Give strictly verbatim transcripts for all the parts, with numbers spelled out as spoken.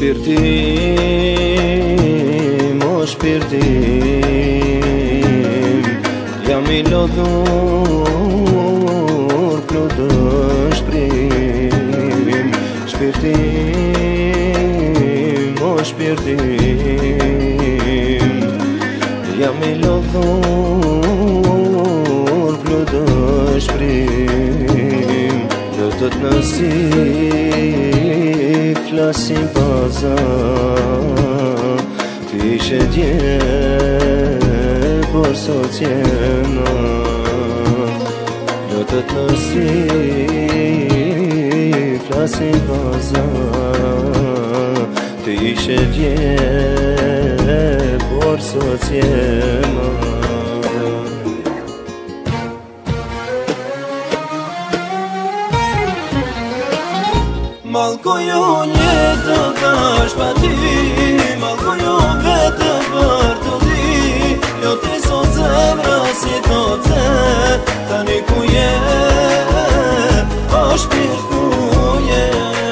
Shpirtim, o shpirtim, jam I lodhur plot dëshpërim. Shpirtim, o shpirtim, jam I lodhur plot dëshpërim. Do të të nësi flasim paza, ti ishe dje, por sot jena. Do të të nësi flasim paza, ti ishe dje, por sot jena. Malkojo njëtë tash pa ti, malkojo vetë për të di. Jo ti sot zemra si të te, tani ku je, o shpirt ku je.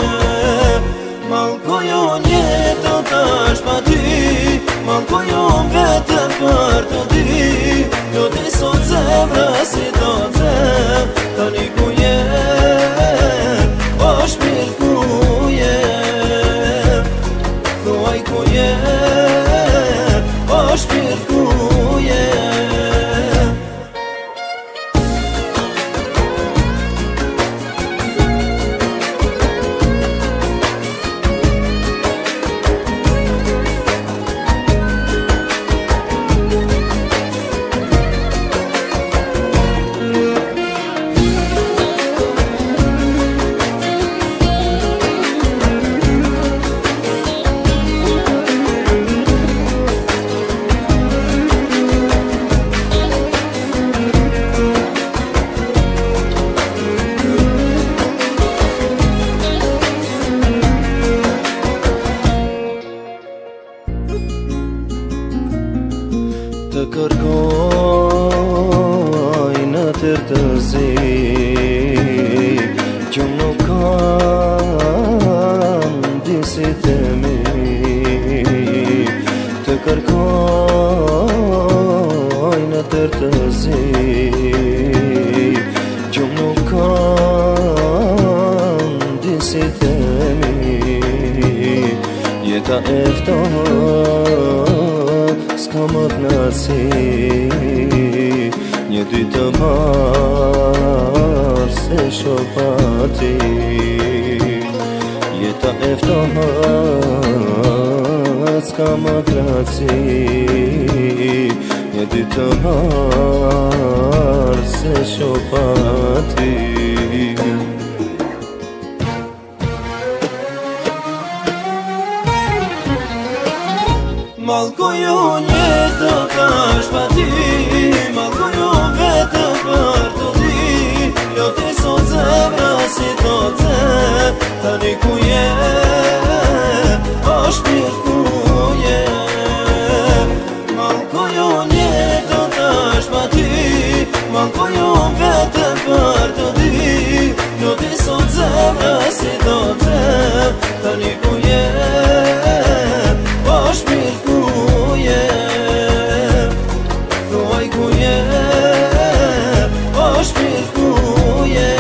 Malkojo njëtë tash pa ti, malkojo vetë për të di. Jo ti sot zemra si të te, tani ku je, o shpirt ku je. Thuaj ku je, o shpirt ku je. Të kërkoj në tërë të zi, që nuk kam disit e mi. Të kërkoj në tërë të zi, që nuk kam disit e mi. Jeta efton s'ka më t'nasi, një dy të marë se shopati. Jeta eftohat s'ka më t'nasi, një dy të marë se shopati. Malkojo njëtë tash pa ti, malkojo vetë për të di. Jo ti sot zemra si të te, tani ku je, o shpirt ku je. Malkojo njëtë tash pa ti, malkojo vetë për të di. Jo ti sot zemra si të te, tani ku je, o shpirt ku je. Thuaj ku je, o shpirt ku je.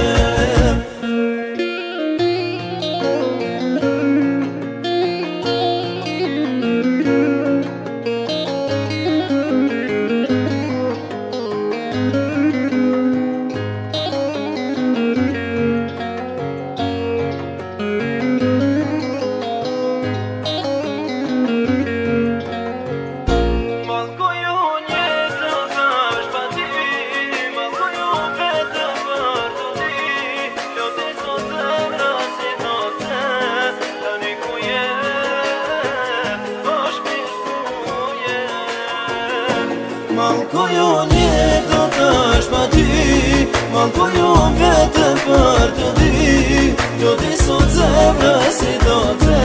Malkojo njëtë tash pa ti, malkojo vetë për të di. Jo ti sot zemra si do te,